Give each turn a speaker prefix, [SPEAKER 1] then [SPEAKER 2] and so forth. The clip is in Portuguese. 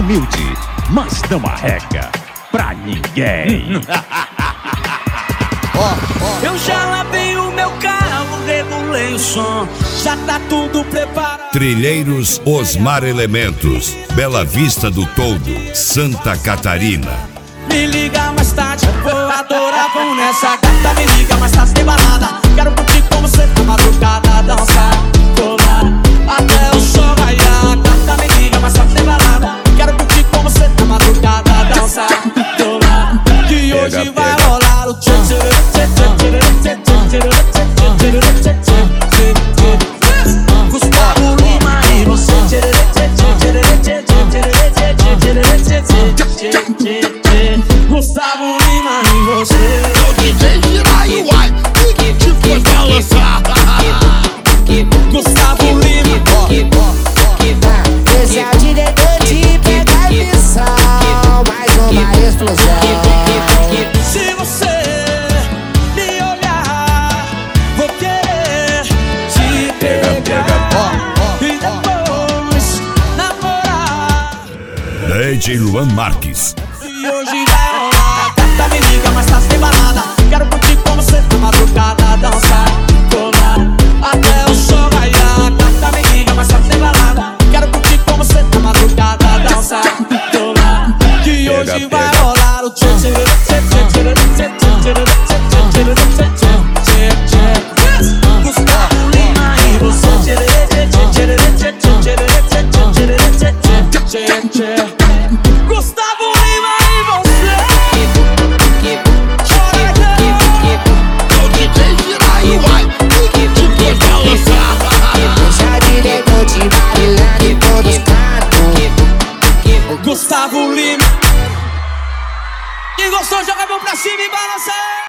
[SPEAKER 1] Humilde, mas não arreca pra ninguém.
[SPEAKER 2] Eu já lavei o meu carro, regulei o som, já tá tudo preparado.
[SPEAKER 3] Trilheiros Osmar Elementos, Bela Vista do Toldo, Santa Catarina.
[SPEAKER 2] Me liga mais tarde, vou adorar com nessa gata. Me liga mais tarde, tem balada. Quero curtir com você na madrugada, dançar, colar, até o sol raiar. Gata, me liga mais tarde, tem balada. Quero curtir com você na madrugada, dançar, colar, que hoje vai rolar o tchê tchê tchê tchê tchê tchê tchê tchê. Gustavo Lima e você tchê tchê tchê tchê tchê tchê tchê. Gustavo Lima e você.
[SPEAKER 4] O DJ gira aí, uai, que foi balançar.
[SPEAKER 2] Gustavo Lima.
[SPEAKER 5] Esse é o diretor de pegar missão, mais uma explosão.
[SPEAKER 2] Se você me olhar, vou querer te pegar e depois namorar.
[SPEAKER 3] DJ Luan Marques.
[SPEAKER 2] E hoje vai rolar. Gata, me liga, mas tá sem balada. Quero curtir com você na madrugada, dançar, colar, até o sol raiar. Gata, me liga, mas tá sem balada. Quero curtir com você na madrugada, dançar, colar, que hoje vai rolar o tchê tchê tchê tchê tchê tchê tchê tchê. Gustavo Lima e você tchê tchê tchê tchê tchê tchê tchê. Gustavo Lima e você.
[SPEAKER 4] O DJ gira aí, uai, que foi balançar.
[SPEAKER 5] Deixa diretor de bailar em todos cantos.
[SPEAKER 2] Gustavo Lima. Quem gostou, joga a mão pra cima e balança.